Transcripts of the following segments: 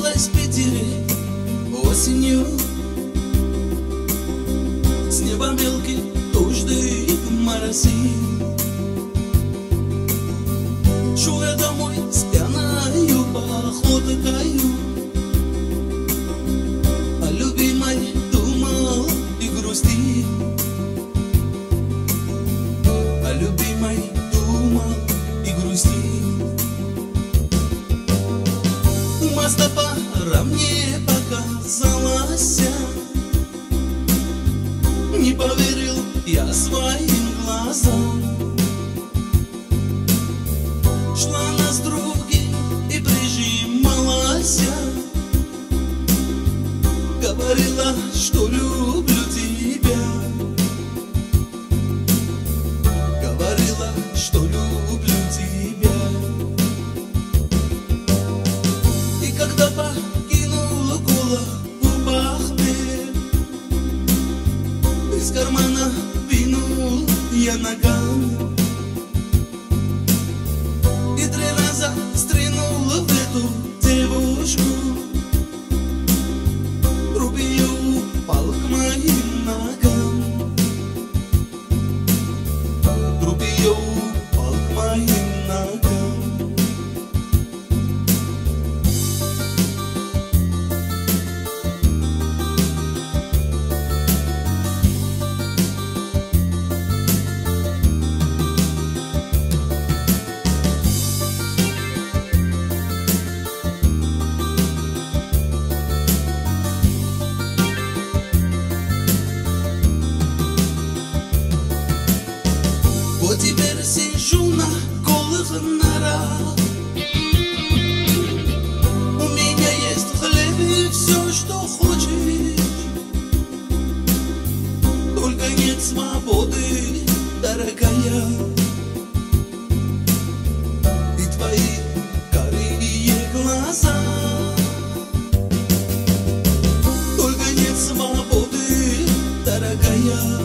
Встретилась в Питере осенью, с неба мелкий дождик моросил. Шел я домой с пьяною походкою, о любимой думал и грустил, о любимой думал и грустил. Моста пора мне показалась, не поверил я своим глазам. Шла она с другим и прижималась, говорила, что люблю тебя, говорила, что люблю тебя. И когда покинула голову Бахтер, из кармана вынул я наган и 3 раза стрельнул в эту девушку. Труп ее упал к моим ногам, труп ее упал к моим ногам. Вот теперь сижу на голых норах, у меня есть хлеб и все, что хочешь, только нет свободы, дорогая. И твои карие глаза, только нет свободы, дорогая.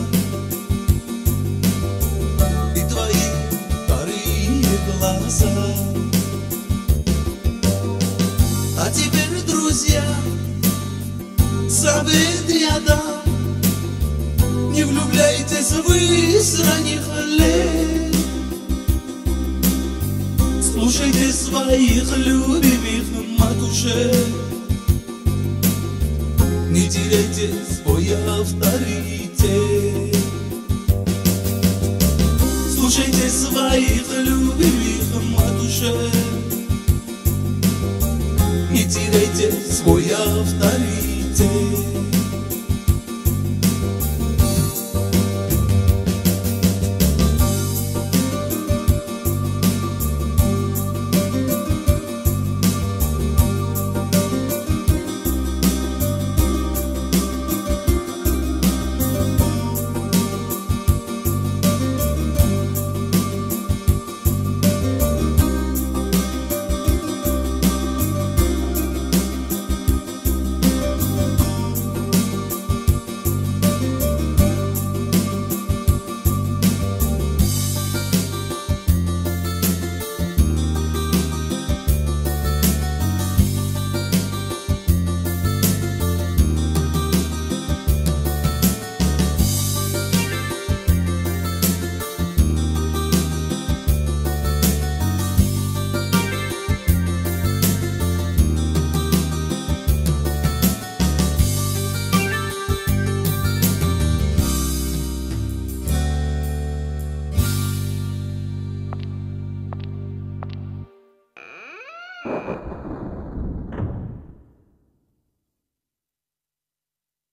А теперь, друзья, совет я дам: не влюбляйтесь вы с ранних лет, слушайте своих любимых матушек, не теряйте свой авторитет. Слушайте своих любимых матушек, не теряйте свой авторитет.